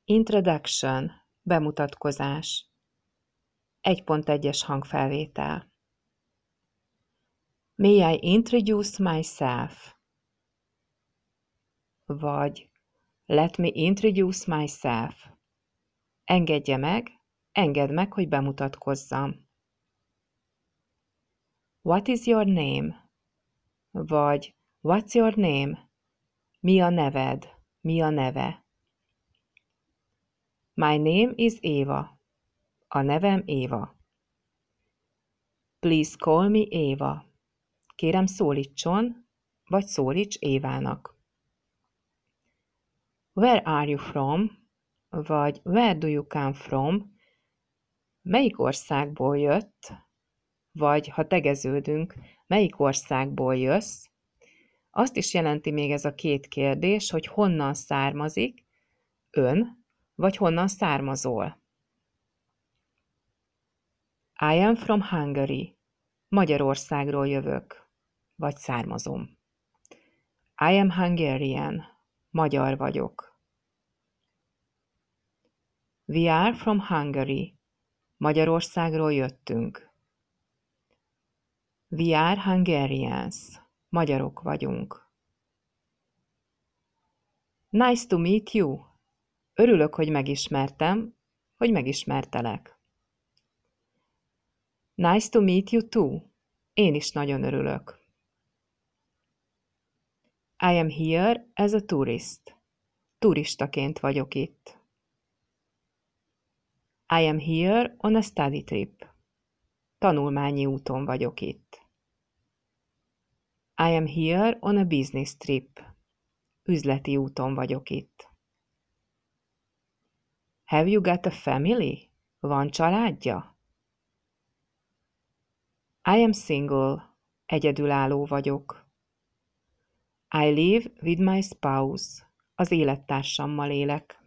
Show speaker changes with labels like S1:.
S1: Introduction, bemutatkozás. 1.1-es hangfelvétel. May I introduce myself? Vagy Let me introduce myself. Engedd meg, hogy bemutatkozzam. What is your name? Vagy What's your name? Mi a neved? Mi a neve? My name is Éva. A nevem Éva. Please call me Éva. Kérem szólítson, vagy szólíts Évának. Where are you from? Vagy Where do you come from? Melyik országból jött? Vagy ha tegeződünk, melyik országból jössz? Azt is jelenti még ez a két kérdés, hogy honnan származik ön, vagy honnan származol. I am from Hungary. Magyarországról jövök, vagy származom. I am Hungarian. Magyar vagyok. We are from Hungary. Magyarországról jöttünk. We are Hungarians. Magyarok vagyunk. Nice to meet you. Örülök, hogy megismertelek. Nice to meet you too. Én is nagyon örülök. I am here as a tourist. Turistaként vagyok itt. I am here on a study trip. Tanulmányi úton vagyok itt. I am here on a business trip. Üzleti úton vagyok itt. Have you got a family? Van családja? I am single. Egyedülálló vagyok. I live with my spouse. Az élettársammal élek.